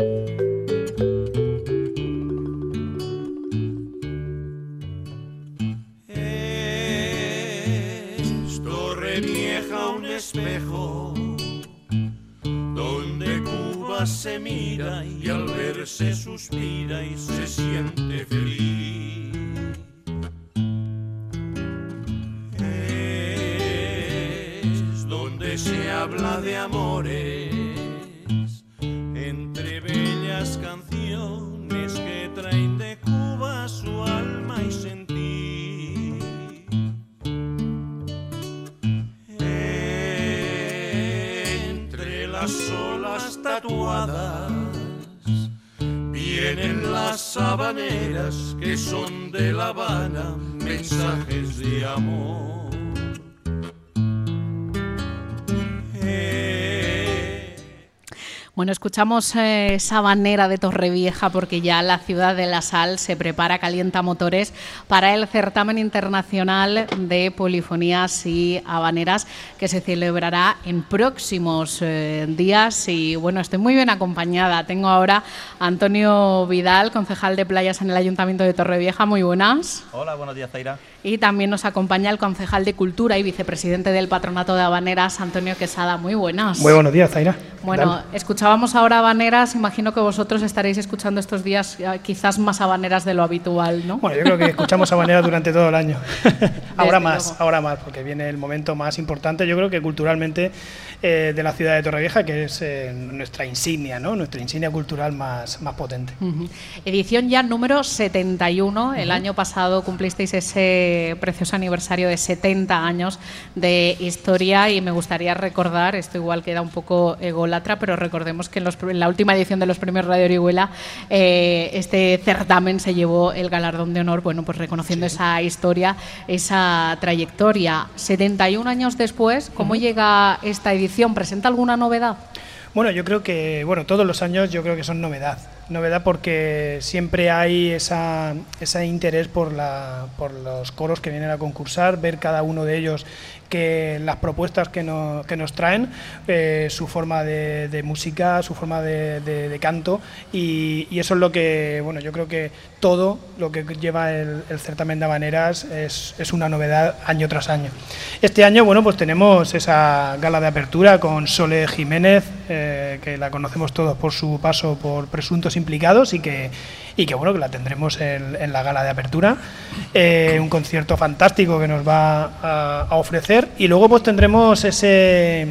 Torrevieja, un espejo donde Cuba se mira y al verse suspira y se siente feliz. Es donde se habla de amores entre bellas canciones que traen de Cuba su alma y sentir. Las olas tatuadas vienen las habaneras que son de La Habana, mensajes de amor. Bueno, escuchamos Sabanera de Torrevieja porque ya la ciudad de la sal se prepara, calienta motores para el certamen internacional de polifonías y habaneras que se celebrará en próximos días. Y bueno, estoy muy bien acompañada. Tengo ahora a Antonio Vidal, concejal de playas en el Ayuntamiento de Torrevieja. Muy buenas. Hola, buenos días, Zaira. Y también nos acompaña el concejal de Cultura y vicepresidente del Patronato de Habaneras, Antonio Quesada. Muy buenas. Muy buenos días, Zaira. Bueno, escuchábamos ahora habaneras, imagino que vosotros estaréis escuchando estos días quizás más habaneras de lo habitual, ¿no? Bueno, yo creo que escuchamos habaneras durante todo el año. ahora más, porque viene el momento más importante, yo creo que culturalmente de la ciudad de Torrevieja, que es nuestra insignia, ¿no? Nuestra insignia cultural más potente. Edición ya número 71. El año pasado cumplisteis ese precioso aniversario de 70 años de historia y me gustaría recordar, esto igual queda un poco ególatra, pero recordemos que en la última edición de los premios Radio Orihuela este certamen se llevó el galardón de honor, bueno, pues reconociendo esa historia, esa trayectoria. 71 años después, ¿cómo llega esta edición? ¿Presenta alguna novedad? Bueno, yo creo que todos los años yo creo que son novedad porque siempre hay ese interés por los coros que vienen a concursar, ver cada uno de ellos que las propuestas que nos traen, su forma de música, su forma de canto y eso es lo que, bueno, yo creo que todo lo que lleva el certamen de habaneras es una novedad año tras año. Este año, bueno, pues tenemos esa gala de apertura con Sole Jiménez, que la conocemos todos por su paso por Presuntos Implicados y que bueno, que la tendremos en la gala de apertura, un concierto fantástico que nos va a ofrecer y luego pues tendremos ese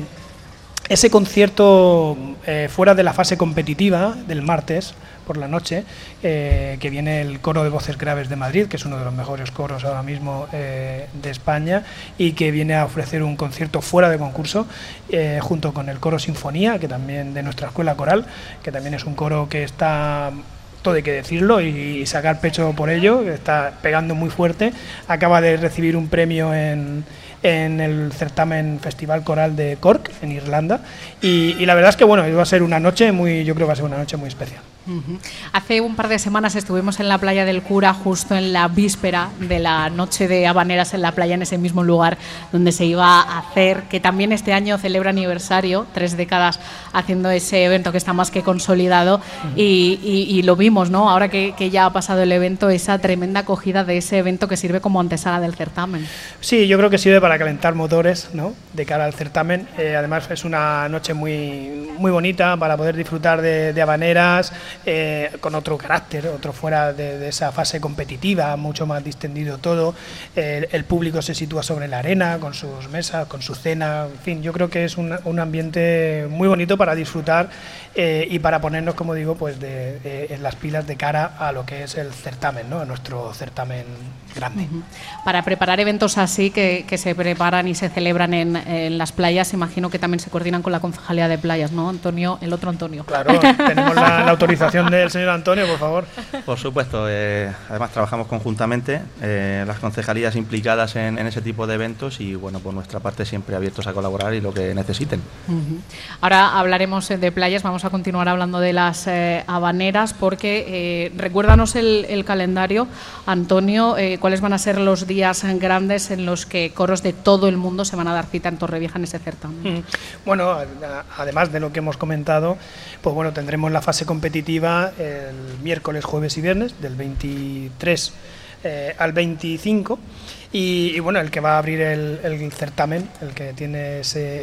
concierto fuera de la fase competitiva del martes por la noche, que viene el Coro de Voces Graves de Madrid, que es uno de los mejores coros ahora mismo de España y que viene a ofrecer un concierto fuera de concurso junto con el Coro Sinfonía, que también de nuestra escuela coral, que también es un coro que está, todo hay que decirlo y sacar pecho por ello, que está pegando muy fuerte, acaba de recibir un premio en el certamen Festival Coral de Cork en Irlanda y la verdad es que bueno, va a ser una noche yo creo que va a ser una noche muy especial. Hace un par de semanas estuvimos en la playa del Cura, justo en la víspera de la noche de habaneras en la playa, en ese mismo lugar donde se iba a hacer, que también este año celebra aniversario, 3 décadas haciendo ese evento que está más que consolidado y lo vimos, ¿no? Ahora que ya ha pasado el evento, esa tremenda acogida de ese evento que sirve como antesala del certamen. Sí, yo creo que sirve para calentar motores, ¿no? De cara al certamen. Además es una noche muy bonita para poder disfrutar de habaneras, con otro carácter, otro fuera de esa fase competitiva, mucho más distendido todo. El público se sitúa sobre la arena, con sus mesas, con su cena, en fin, yo creo que es un ambiente muy bonito para disfrutar y para ponernos, como digo, pues en las pilas de cara a lo que es el certamen, ¿no? A nuestro certamen grande. Para preparar eventos así que se preparan y se celebran en las playas, imagino que también se coordinan con la Concejalía de Playas, ¿no, Antonio? El otro Antonio. Claro, tenemos la autorización del señor Antonio, por favor. Por supuesto, además trabajamos conjuntamente, las concejalías implicadas en ese tipo de eventos y bueno, por nuestra parte siempre abiertos a colaborar y lo que necesiten. Ahora hablaremos de playas, vamos a continuar hablando de las habaneras porque que recuérdanos el calendario, Antonio, cuáles van a ser los días grandes en los que coros de todo el mundo se van a dar cita en Torrevieja en ese certamen. Bueno, además de lo que hemos comentado, pues bueno, tendremos la fase competitiva el miércoles, jueves y viernes, del 23 al 25. Y bueno, el que va a abrir el certamen, el que tiene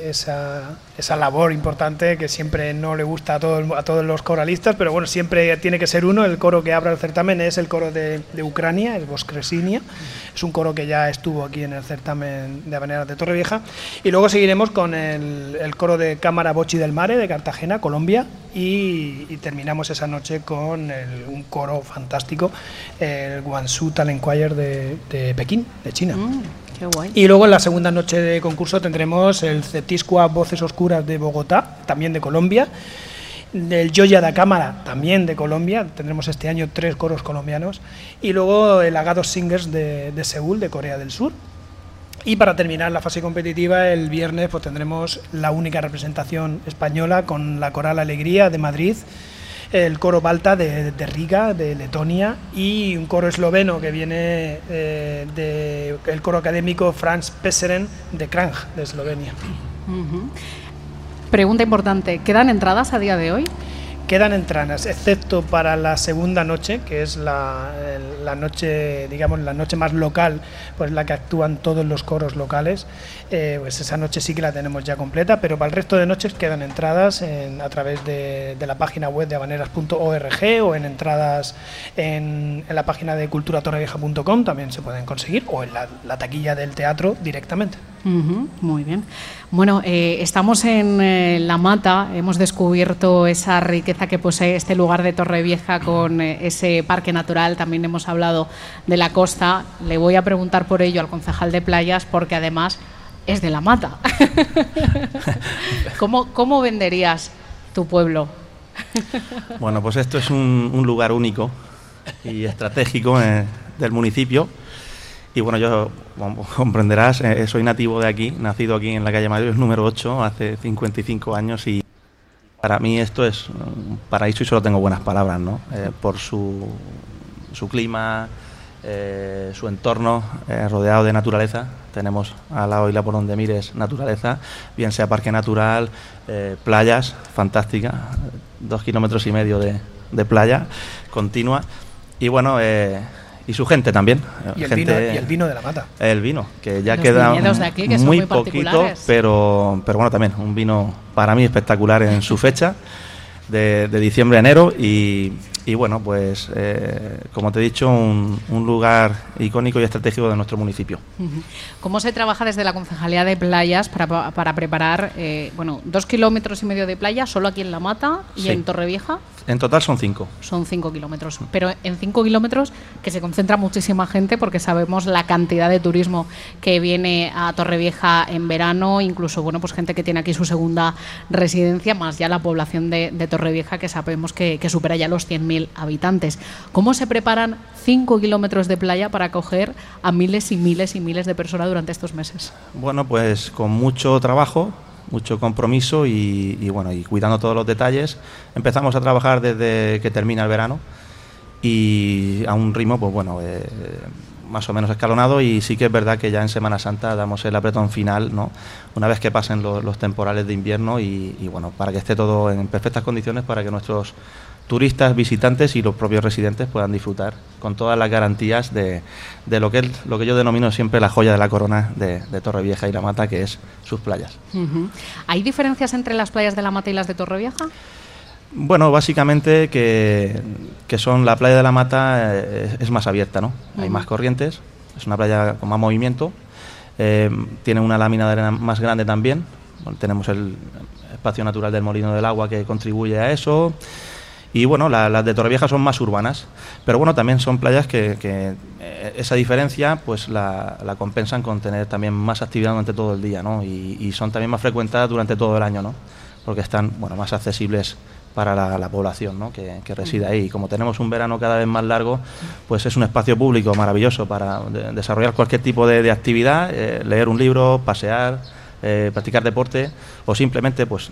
esa labor importante que siempre no le gusta a todos los coralistas, pero bueno, siempre tiene que ser uno. El coro que abra el certamen es el coro de Ucrania, el Voskresenia. Es un coro que ya estuvo aquí en el certamen de habaneras de Torrevieja. Y luego seguiremos con el coro de Cámara Bocchi del Mare de Cartagena, Colombia, y terminamos esa noche con un coro fantástico, el Guangzhou Talent Choir de Pekín, de China. Qué guay. Y luego en la segunda noche de concurso tendremos el Cetiscua Voces Oscuras de Bogotá, también de Colombia, del Joya da Cámara, también de Colombia, tendremos este año 3 coros colombianos, y luego el Agados Singers de Seúl, de Corea del Sur. Y para terminar la fase competitiva, el viernes pues tendremos la única representación española con la Coral Alegría de Madrid, el coro Balta de Riga, de Letonia, y un coro esloveno que viene del coro académico Franz Peseren de Kranj, de Eslovenia. Pregunta importante, ¿quedan entradas a día de hoy? Quedan entradas, excepto para la segunda noche, que es la noche, digamos, la noche más local, pues la que actúan todos los coros locales. Pues esa noche sí que la tenemos ya completa, pero para el resto de noches quedan entradas a través de la página web de habaneras.org o en entradas en la página de culturatorrevieja.com también se pueden conseguir, o en la taquilla del teatro directamente. Muy bien. Bueno, estamos en La Mata, hemos descubierto esa riqueza que posee este lugar de Torrevieja con ese parque natural, también hemos hablado de la costa. Le voy a preguntar por ello al concejal de Playas, porque además es de La Mata. ¿Cómo venderías tu pueblo? Bueno, pues esto es un lugar único y estratégico del municipio. Y bueno, yo, como comprenderás, soy nativo de aquí, nacido aquí en la calle Mayor número 8, hace 55 años, y para mí esto es un paraíso y solo tengo buenas palabras, ¿no? Por su clima, su entorno, rodeado de naturaleza. Tenemos al lado y la por donde mires naturaleza, bien sea parque natural, playas fantásticas, 2,5 kilómetros de playa continua, y bueno, y su gente también. Y el vino de La Mata. El vino, que ya los queda viñedos de aquí, que son muy poquito, pero bueno, también un vino para mí espectacular en su fecha de diciembre a enero, y bueno, pues como te he dicho, un lugar icónico y estratégico de nuestro municipio. ¿Cómo se trabaja desde la Concejalía de Playas para preparar 2,5 kilómetros de playa solo aquí en La Mata y Sí. en Torrevieja? En total son 5. Son 5 kilómetros, pero en 5 kilómetros que se concentra muchísima gente, porque sabemos la cantidad de turismo que viene a Torrevieja en verano, incluso pues gente que tiene aquí su segunda residencia, más ya la población de Torrevieja, que sabemos que supera ya los 100.000 habitantes. ¿Cómo se preparan 5 kilómetros de playa para acoger a miles y miles y miles de personas durante estos meses? Bueno, pues con mucho trabajo, mucho compromiso y cuidando todos los detalles. Empezamos a trabajar desde que termina el verano y a un ritmo más o menos escalonado, y sí que es verdad que ya en Semana Santa damos el apretón final, ¿no? Una vez que pasen los temporales de invierno y para que esté todo en perfectas condiciones para que nuestros turistas, visitantes y los propios residentes puedan disfrutar con todas las garantías de lo que yo denomino siempre la joya de la corona de Torrevieja y La Mata, que es sus playas. ¿Hay diferencias entre las playas de La Mata y las de Torrevieja? Bueno, básicamente que son la playa de La Mata es más abierta, ¿no? Hay más corrientes, es una playa con más movimiento, tiene una lámina de arena más grande también. Bueno, tenemos el espacio natural del Molino del Agua que contribuye a eso. Y bueno, las de Torrevieja son más urbanas, pero bueno, también son playas que esa diferencia pues la compensan con tener también más actividad durante todo el día, ¿no? Y son también más frecuentadas durante todo el año, ¿no? Porque están más accesibles para la población, ¿no? que reside ahí. Y como tenemos un verano cada vez más largo, pues es un espacio público maravilloso para desarrollar cualquier tipo de actividad, leer un libro, pasear, practicar deporte o simplemente pues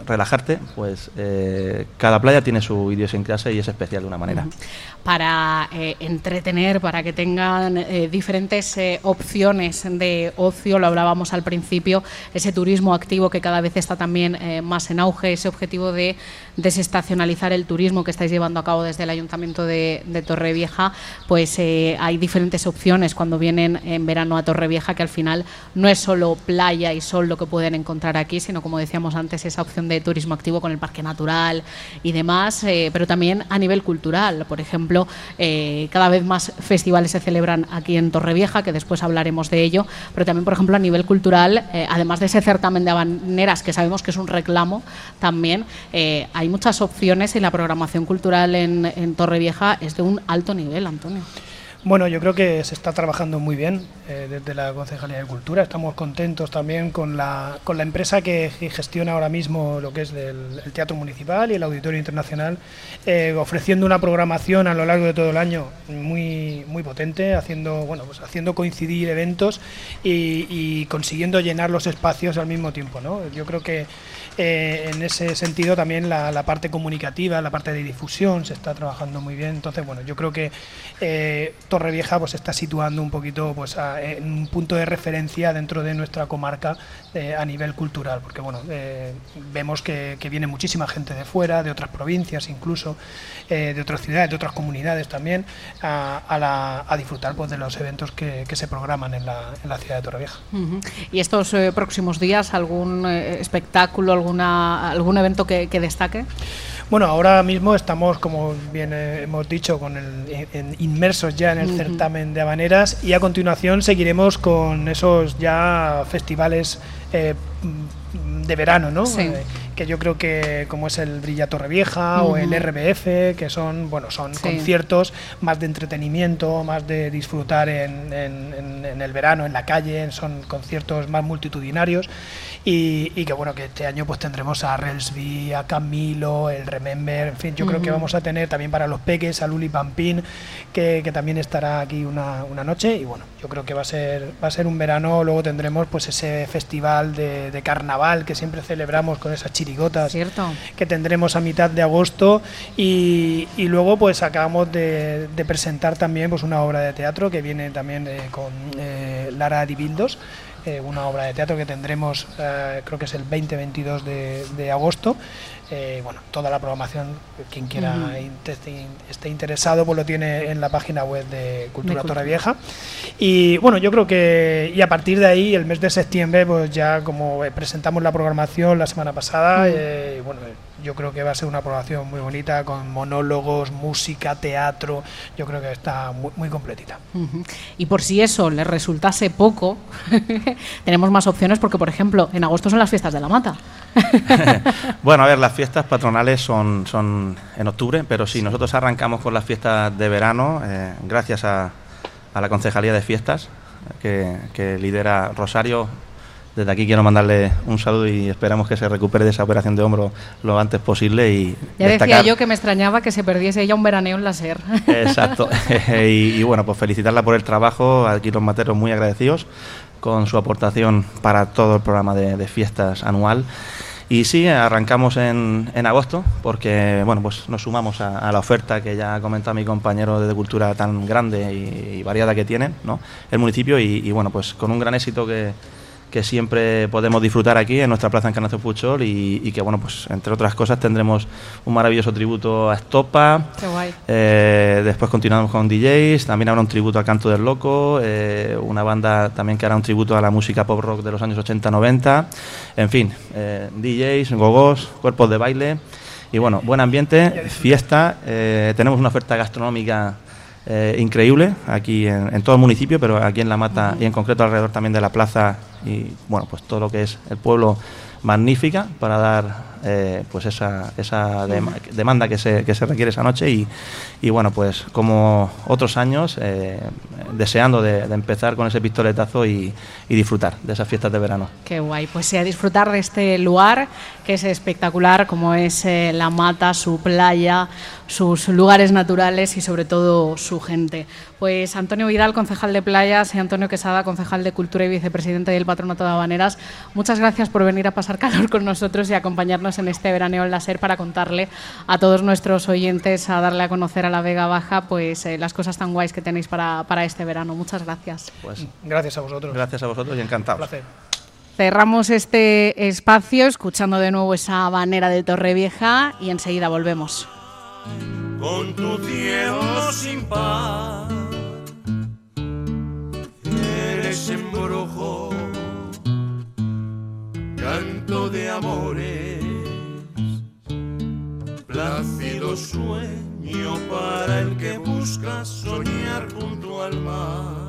relajarte, pues cada playa tiene su idiosincrasia y es especial de una manera. Para entretener, para que tengan diferentes opciones de ocio, lo hablábamos al principio, ese turismo activo que cada vez está también más en auge, ese objetivo de desestacionalizar el turismo que estáis llevando a cabo desde el Ayuntamiento de Torrevieja, pues hay diferentes opciones cuando vienen en verano a Torrevieja, que al final no es solo playa y sol lo que pueden encontrar aquí, sino, como decíamos antes, esa opción de turismo activo con el parque natural y demás, pero también a nivel cultural. Por ejemplo, cada vez más festivales se celebran aquí en Torrevieja, que después hablaremos de ello, pero también, por ejemplo, a nivel cultural, además de ese certamen de habaneras, que sabemos que es un reclamo también, hay muchas opciones y la programación cultural en Torrevieja es de un alto nivel, Antonio. Bueno, yo creo que se está trabajando muy bien desde la Concejalía de Cultura. Estamos contentos también con la empresa que gestiona ahora mismo lo que es el Teatro Municipal y el Auditorio Internacional, ofreciendo una programación a lo largo de todo el año muy potente, haciendo coincidir eventos y consiguiendo llenar los espacios al mismo tiempo, ¿no? Yo creo que en ese sentido también la parte comunicativa, la parte de difusión se está trabajando muy bien. Entonces, bueno, yo creo que Torrevieja pues está situando un poquito pues en un punto de referencia dentro de nuestra comarca a nivel cultural, porque bueno, vemos que viene muchísima gente de fuera, de otras provincias incluso, de otras ciudades, de otras comunidades también, a disfrutar pues de los eventos que se programan en la ciudad de Torrevieja. ¿Y estos próximos días algún espectáculo, algún evento que destaque? Bueno, ahora mismo estamos, como bien hemos dicho, inmersos ya en el certamen de habaneras, y a continuación seguiremos con esos ya festivales de verano, ¿no? Sí. Que yo creo que, como es el Brilla Torrevieja o el RBF, que son sí, conciertos más de entretenimiento, más de disfrutar en el verano, en la calle, son conciertos más multitudinarios, y que bueno, que este año pues tendremos a Relsby, a Camilo, el Remember, en fin, yo creo que vamos a tener también para los peques a Luli Pampín, que también estará aquí una noche, y bueno, yo creo que va a ser un verano. Luego tendremos pues ese festival de carnaval que siempre celebramos con esas chirigotas. Cierto. Que tendremos a mitad de agosto, y luego pues acabamos de presentar también pues una obra de teatro que viene también con Lara Dibildos, una obra de teatro que tendremos creo que es el 20-22 de agosto. Bueno, toda la programación, quien quiera esté interesado, pues lo tiene en la página web de Cultura Torrevieja. Y bueno, yo creo que a partir de ahí, el mes de septiembre, pues ya como presentamos la programación la semana pasada, bueno, yo creo que va a ser una programación muy bonita, con monólogos, música, teatro. Yo creo que está muy completita. Y por si eso les resultase poco, tenemos más opciones, porque por ejemplo en agosto son las fiestas de la Mata. Bueno, a ver, las fiestas patronales son en octubre, pero sí, nosotros arrancamos con las fiestas de verano, gracias a la Concejalía de Fiestas que lidera Rosario. Desde aquí quiero mandarle un saludo y esperamos que se recupere de esa operación de hombro lo antes posible. Y ya decía yo que me extrañaba que se perdiese ella un veraneo en la SER. Exacto. y bueno, pues felicitarla por el trabajo. Aquí los materos muy agradecidos con su aportación para todo el programa de fiestas anual. Y sí, arrancamos en agosto, porque bueno, pues nos sumamos a la oferta que ya ha comentado mi compañero de Cultura, tan grande y variada que tiene, ¿no?, el municipio, y bueno, pues con un gran éxito que siempre podemos disfrutar aquí en nuestra Plaza Encarnación Puchol, y que bueno, pues entre otras cosas tendremos un maravilloso tributo a Estopa. Qué guay. Después continuamos con DJs, también habrá un tributo al Canto del Loco, una banda también que hará un tributo a la música pop rock de los años 80-90, en fin, DJs, gogos, cuerpos de baile, y bueno, buen ambiente, fiesta. Tenemos una oferta gastronómica increíble aquí en todo el municipio, pero aquí en La Mata y en concreto alrededor también de la plaza, y bueno, pues todo lo que es el pueblo, magnífica para dar pues esa demanda que se requiere esa noche, y bueno, pues como otros años, deseando de empezar con ese pistoletazo y disfrutar de esas fiestas de verano. Qué guay, pues sí, a disfrutar de este lugar que es espectacular, como es La Mata, su playa, sus lugares naturales y sobre todo su gente. Pues Antonio Vidal, concejal de Playas, y Antonio Quesada, concejal de Cultura y vicepresidente del Patronato de Habaneras, muchas gracias por venir a pasar calor con nosotros y acompañarnos acompañarnos en este veraneo en la SER para contarle a todos nuestros oyentes, a darle a conocer a la Vega Baja pues las cosas tan guays que tenéis para este verano. Muchas gracias. Pues, gracias a vosotros. Gracias a vosotros y encantado. Un placer. Cerramos este espacio escuchando de nuevo esa habanera de Torrevieja y enseguida volvemos. Con tu cielo sin paz, eres embrujo, canto de amores, plácido sueño para el que busca soñar junto al mar.